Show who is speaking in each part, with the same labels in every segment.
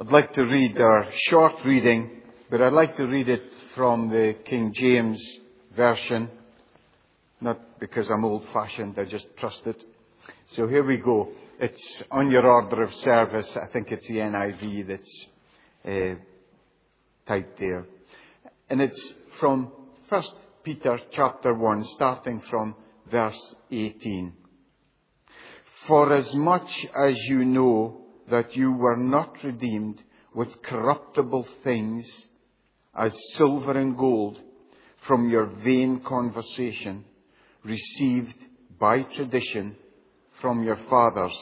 Speaker 1: I'd like to read our short reading, but I'd like to read it from the King James Version. Not because I'm old-fashioned, I just trust it. So here we go. It's on your order of service. I think it's the NIV that's typed there. And it's from 1 Peter chapter 1, starting from verse 18. For as much as you know that you were not redeemed with corruptible things as silver and gold from your vain conversation received by tradition from your fathers,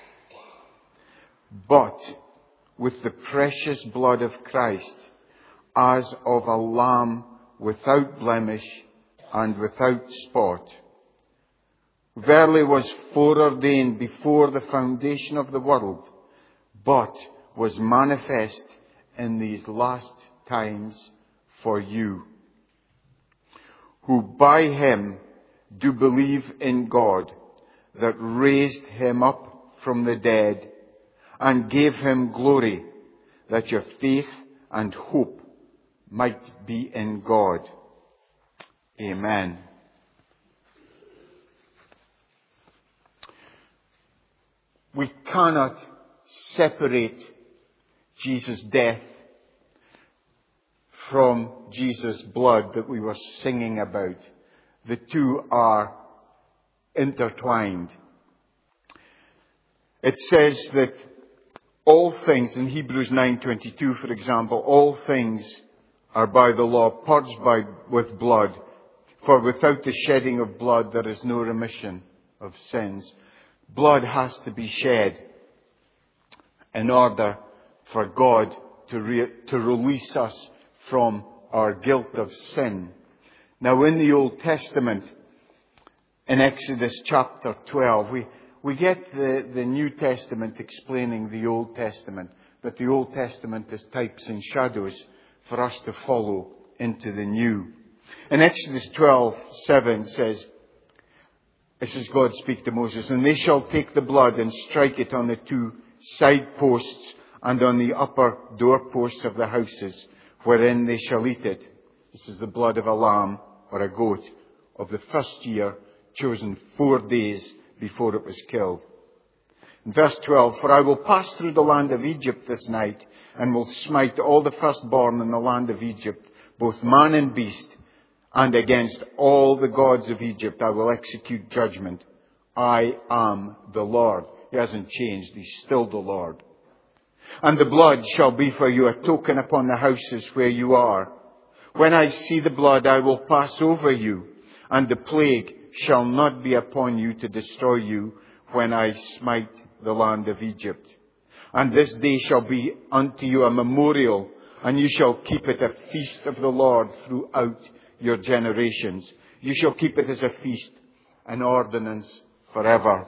Speaker 1: but with the precious blood of Christ, as of a lamb without blemish and without spot. Verily was foreordained before the foundation of the world, but was manifest in these last times for you, who by him do believe in God, that raised him up from the dead, and gave him glory, that your faith and hope might be in God. Amen. We cannot separate Jesus' death from Jesus' blood that we were singing about. The two are intertwined. It says that all things, in Hebrews 9:22, for example, all things are by the law purged with blood, for without the shedding of blood there is no remission of sins. Blood has to be shed in order for God to release us from our guilt of sin. Now, in the Old Testament, in Exodus chapter 12, we get the New Testament explaining the Old Testament, but the Old Testament is types and shadows for us to follow into the New. In Exodus 12:7 says, this is God speak to Moses, and they shall take the blood and strike it on the two side posts and on the upper doorposts of the houses, wherein they shall eat it. This is the blood of a lamb or a goat of the first year, chosen 4 days before it was killed. In verse 12, for I will pass through the land of Egypt this night, and will smite all the firstborn in the land of Egypt, both man and beast, and against all the gods of Egypt I will execute judgment. I am the Lord. He hasn't changed. He's still the Lord. And the blood shall be for you a token upon the houses where you are. When I see the blood, I will pass over you, and the plague shall not be upon you to destroy you when I smite the land of Egypt. And this day shall be unto you a memorial, and you shall keep it a feast of the Lord throughout your generations. You shall keep it as a feast, an ordinance forever.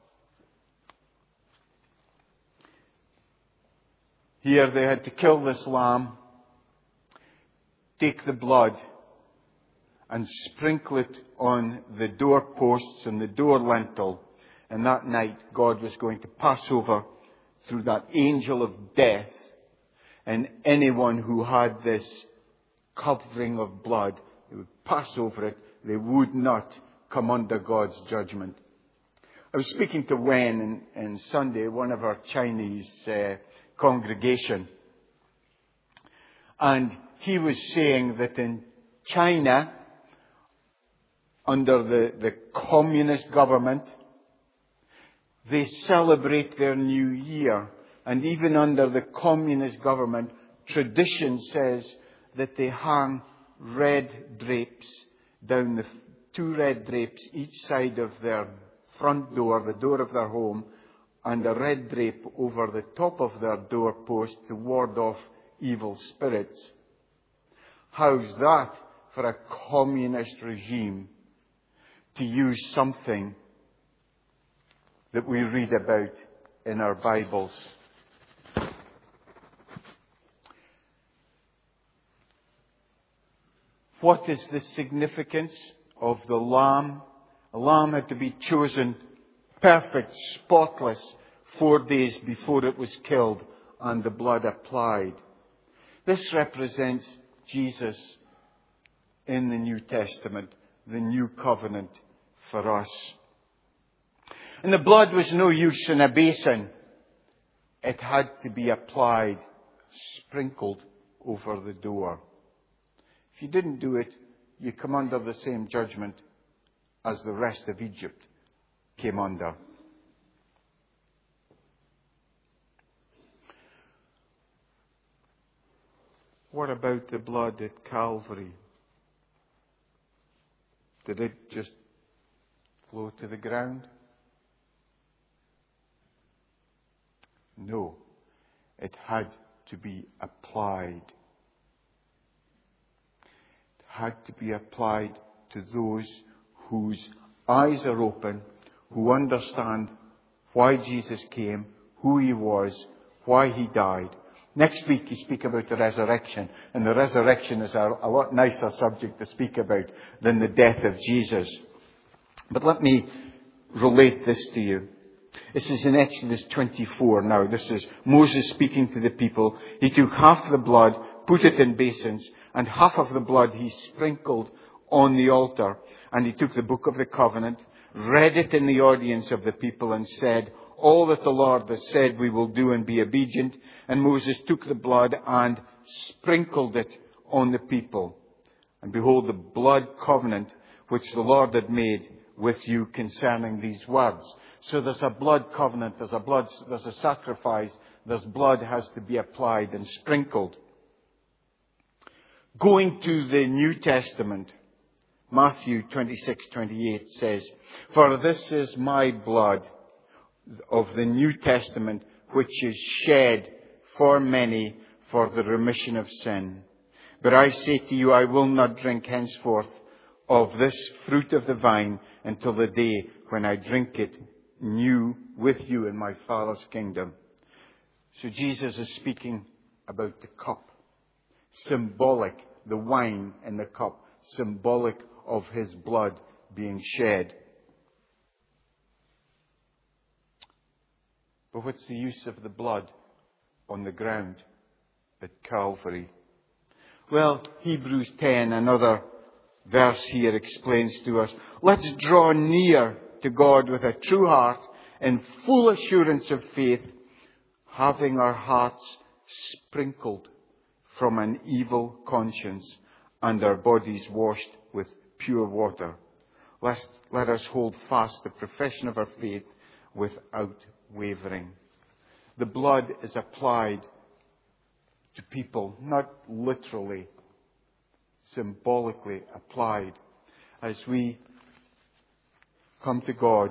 Speaker 1: Here they had to kill this lamb, take the blood, and sprinkle it on the doorposts and the door lintel. And that night, God was going to pass over through that angel of death. And anyone who had this covering of blood, they would pass over it. They would not come under God's judgment. I was speaking to Wen on Sunday, one of our Chinese congregation. And he was saying that in China, under the communist government, they celebrate their new year. And even under the communist government, tradition says that they hang red drapes down two red drapes each side of their front door, the door of their home, and a red drape over the top of their doorpost to ward off evil spirits. How's that for a communist regime to use something that we read about in our Bibles? What is the significance of the lamb? A lamb had to be chosen perfect, spotless, 4 days before it was killed. and the blood applied. This represents Jesus in the New Testament, the new covenant for us. And the blood was no use in a basin. It had to be applied, sprinkled over the door. If you didn't do it, you come under the same judgment as the rest of Egypt came under. What about the blood at Calvary? Did it just flow to the ground? No. It had to be applied. It had to be applied to those whose eyes are open, who understand why Jesus came, who He was, why He died. Next week you speak about the resurrection, and the resurrection is a lot nicer subject to speak about than the death of Jesus. But let me relate this to you. This is in Exodus 24 now. This is Moses speaking to the people. He took half the blood, put it in basins, and half of the blood he sprinkled on the altar. And he took the book of the covenant, read it in the audience of the people, and said, "All that the Lord has said we will do and be obedient." And Moses took the blood and sprinkled it on the people. And behold, the blood covenant which the Lord had made with you concerning these words. So there's a blood covenant, there's a sacrifice, there's blood has to be applied and sprinkled. Going to the New Testament, Matthew 26:28 says, "For this is my blood of the New Testament, which is shed for many for the remission of sin. But I say to you, I will not drink henceforth of this fruit of the vine until the day when I drink it new with you in my Father's kingdom." So Jesus is speaking about the cup. Symbolic, the wine in the cup, symbolic of His blood being shed. But what's the use of the blood on the ground at Calvary? Well, Hebrews 10, another verse here, explains to us, let's draw near to God with a true heart in full assurance of faith, having our hearts sprinkled from an evil conscience and our bodies washed with pure water. Let us hold fast the profession of our faith without wavering. The blood is applied to people, not literally, symbolically applied. As we come to God,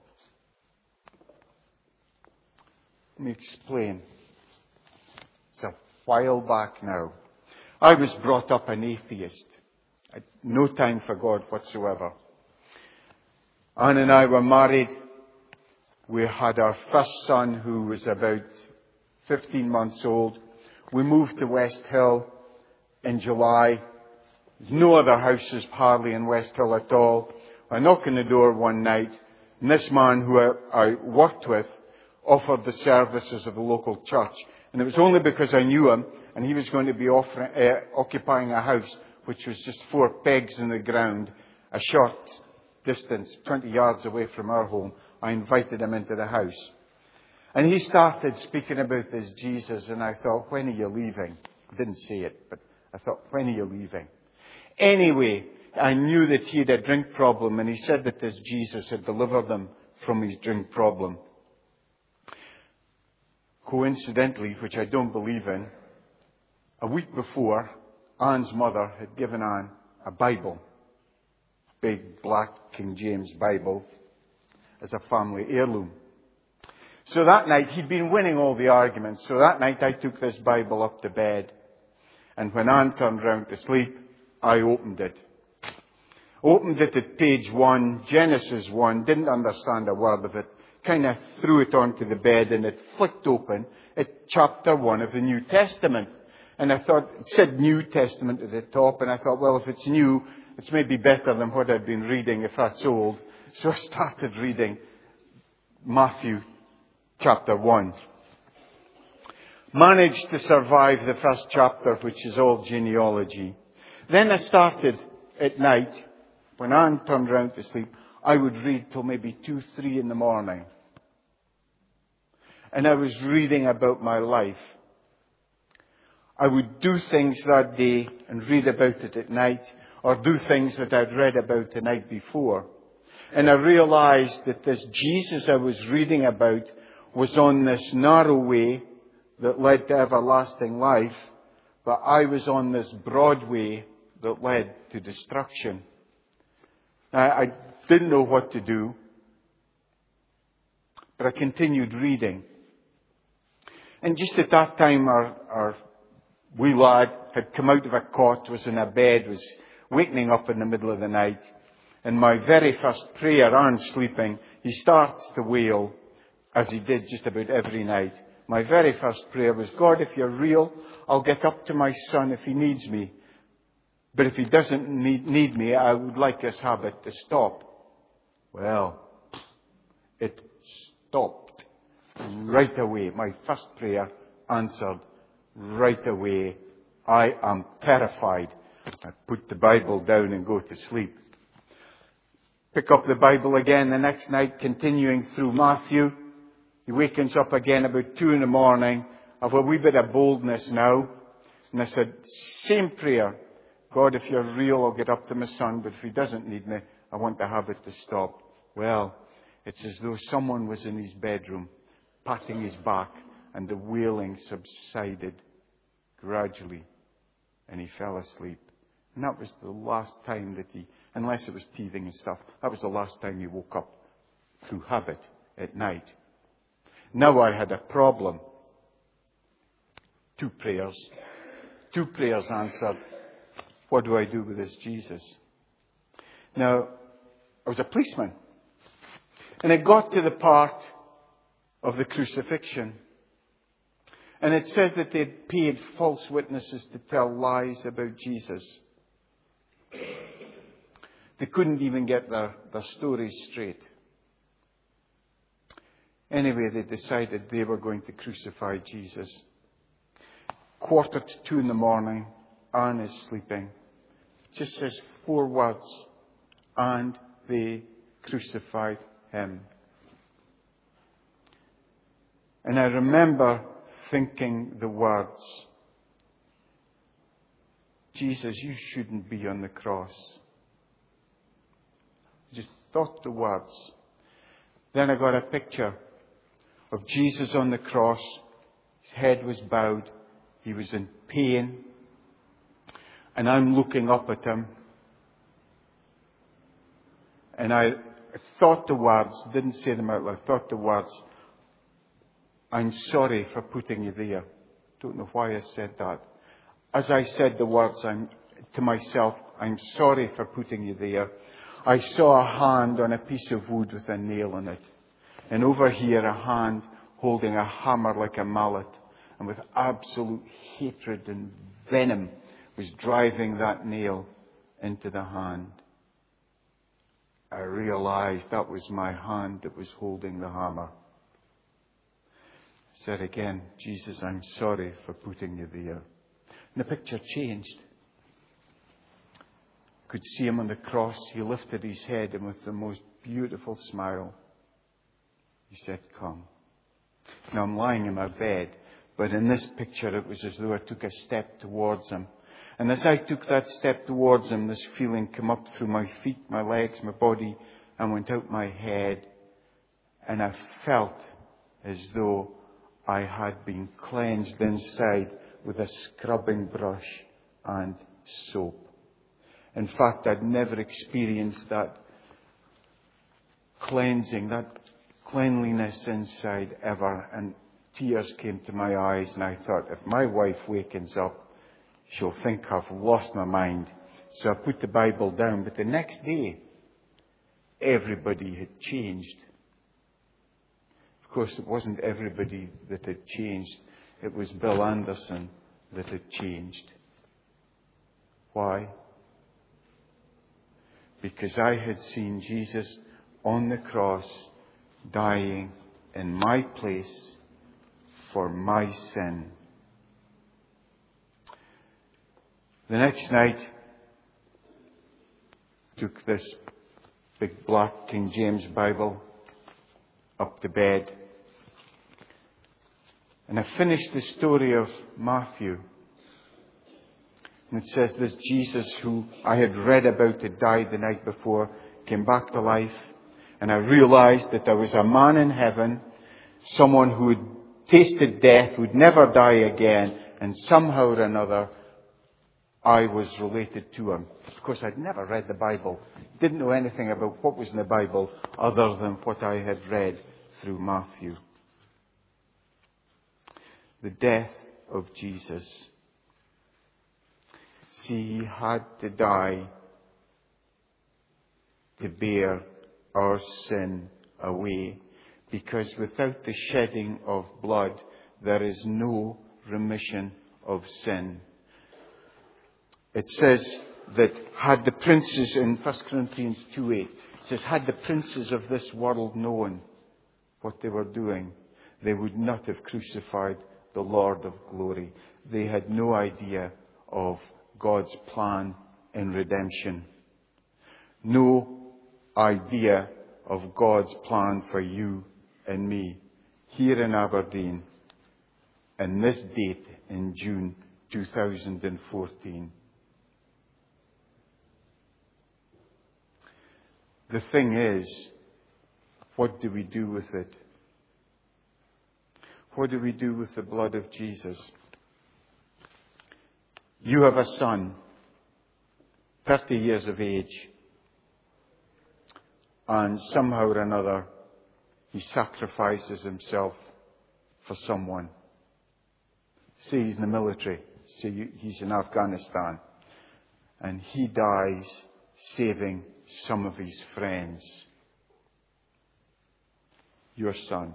Speaker 1: let me explain. It's a while back now. I was brought up an atheist. I had no time for God whatsoever. Anne and I were married. We had our first son, who was about 15 months old. We moved to West Hill in July. There's no other houses hardly in West Hill at all. I knocked on the door one night, and this man who I worked with offered the services of the local church. And it was only because I knew him, and he was going to be occupying a house which was just 4 pegs in the ground, a short distance, 20 yards away from our home. I invited him into the house. And he started speaking about this Jesus, and I thought, when are you leaving? I didn't say it, but I thought, when are you leaving? Anyway, I knew that he had a drink problem, and he said that this Jesus had delivered him from his drink problem. Coincidentally, which I don't believe in, a week before, Anne's mother had given Anne a Bible, big black King James Bible, as a family heirloom. So that night, he'd been winning all the arguments. So that night, I took this Bible up to bed. And when Anne turned round to sleep, I opened it. Opened it at page 1, Genesis 1, didn't understand a word of it. Kind of threw it onto the bed, and it flicked open at chapter 1 of the New Testament. And I thought, it said New Testament at the top, and I thought, well, if it's new, it's maybe better than what I'd been reading if that's old. So I started reading Matthew chapter 1. Managed to survive the first chapter, which is all genealogy. Then I started at night, when Anne turned around to sleep, I would read till maybe 2, 3 in the morning. And I was reading about my life. I would do things that day and read about it at night, or do things that I'd read about the night before. And I realized that this Jesus I was reading about was on this narrow way that led to everlasting life, but I was on this broad way that led to destruction. I didn't know what to do, but I continued reading. And just at that time, our wee lad had come out of a cot, was in a bed, was wakening up in the middle of the night. And my very first prayer, Anne's sleeping, he starts to wail, as he did just about every night. My very first prayer was, God, if you're real, I'll get up to my son if he needs me. But if he doesn't need me, I would like his habit to stop. Well, it stopped right away. My first prayer answered right away. I am terrified. I put the Bible down and go to sleep. Pick up the Bible again the next night, continuing through Matthew. He wakens up again about 2 in the morning. I have a wee bit of boldness now. And I said, same prayer. God, if you're real, I'll get up to my son. But if he doesn't need me, I want the habit to stop. Well, it's as though someone was in his bedroom, patting his back, and the wailing subsided gradually. And he fell asleep. And that was the last time that he, unless it was teething and stuff, that was the last time he woke up through habit at night. Now I had a problem. 2 prayers answered. What do I do with this Jesus? Now, I was a policeman. And it got to the part of the crucifixion. And it says that they'd paid false witnesses to tell lies about Jesus. They couldn't even get their stories straight. Anyway, they decided they were going to crucify Jesus. 1:45 in the morning, Anne is sleeping. It just says 4 words. And they crucified him. And I remember thinking the words, Jesus, you shouldn't be on the cross. I just thought the words. Then I got a picture of Jesus on the cross. His head was bowed. He was in pain. And I'm looking up at him. And I thought the words, didn't say them out loud, I thought the words, I'm sorry for putting you there. Don't know why I said that. As I said the words to myself, I'm sorry for putting you there, I saw a hand on a piece of wood with a nail in it. And over here, a hand holding a hammer like a mallet. And with absolute hatred and venom was driving that nail into the hand. I realized that was my hand that was holding the hammer. I said again, Jesus, I'm sorry for putting you there. And the picture changed. I could see him on the cross. He lifted his head and with the most beautiful smile, he said, come. Now I'm lying in my bed, but in this picture it was as though I took a step towards him. And as I took that step towards him, this feeling came up through my feet, my legs, my body, and went out my head. And I felt as though I had been cleansed inside with a scrubbing brush and soap. In fact, I'd never experienced that cleansing, that cleanliness inside ever. And tears came to my eyes, and I thought, if my wife wakens up, she'll think I've lost my mind. So I put the Bible down. But the next day, everybody had changed. Of course, it wasn't everybody that had changed. It was Bill Anderson that had changed. Why? Because I had seen Jesus on the cross dying in my place for my sin. The next night, took this big black King James Bible up to bed. And I finished the story of Matthew. And it says this Jesus who I had read about had died the night before, came back to life. And I realized that there was a man in heaven, someone who had tasted death, would never die again. And somehow or another, I was related to him. Of course, I'd never read the Bible. Didn't know anything about what was in the Bible other than what I had read through Matthew. The death of Jesus. See, he had to die to bear our sin away. Because without the shedding of blood, there is no remission of sin. It says that had the princes, in 1 Corinthians 2:8, it says, had the princes of this world known what they were doing, they would not have crucified the Lord of glory. They had no idea of God's plan in redemption. No idea of God's plan for you and me here in Aberdeen and this date in June 2014. The thing is, what do we do with it? What do we do with the blood of Jesus? You have a son, 30 years of age, and somehow or another he sacrifices himself for someone. Say he's in the military, say he's in Afghanistan, and he dies saving some of his friends. Your son.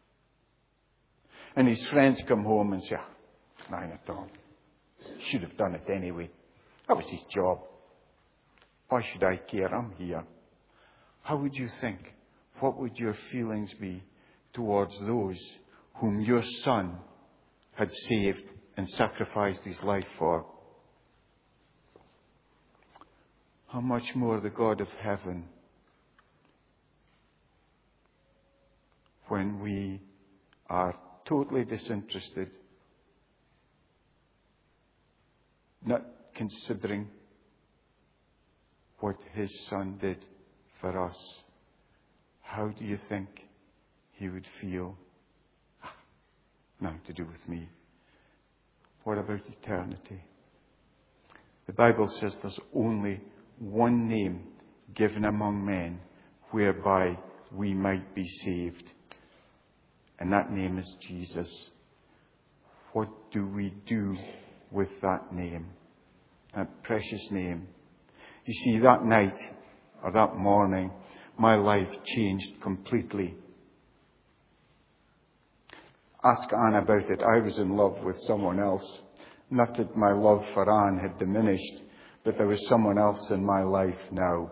Speaker 1: And his friends come home and say, "Nine at all. Should have done it anyway. That was his job. Why should I care? I'm here." How would you think? What would your feelings be towards those whom your son had saved and sacrificed his life for? How much more the God of heaven, when we are totally disinterested, not considering what his son did for us. How do you think he would feel? Nothing to do with me. What about eternity? The Bible says there's only one name given among men whereby we might be saved. And that name is Jesus. What do we do with that name? That precious name. You see, that night or that morning, my life changed completely. Ask Anne about it. I was in love with someone else. Not that my love for Anne had diminished, but there was someone else in my life now.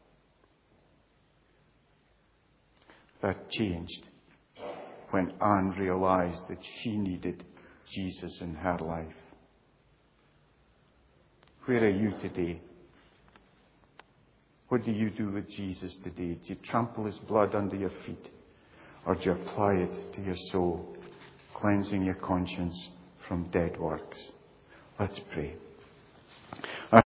Speaker 1: That changed when Anne realized that she needed Jesus in her life. Where are you today? What do you do with Jesus today? Do you trample his blood under your feet? Or do you apply it to your soul, cleansing your conscience from dead works? Let's pray.